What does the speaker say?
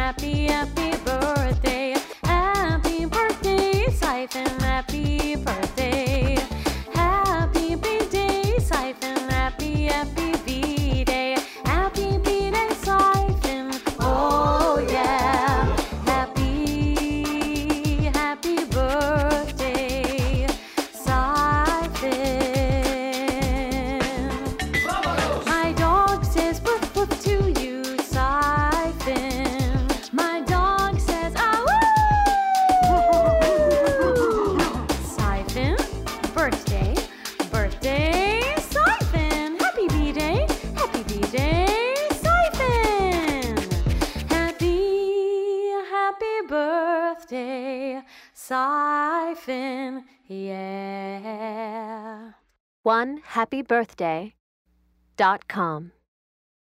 happy, happy birthday. Happy birthday, Siphon, happy birthday. Happy B-Day, Siphon, happy, happy B-Day. Happy B-Day, Siphon, oh yeah. Happy, happy birthday, Siphon. My dog says woof woof to you, Siphon. My dog says ah woo. Siphon, birthday, birthday, Siphon. Happy B-Day, Siphon. Happy, happy birthday, Siphon, yeah. OneHappyBirthday.com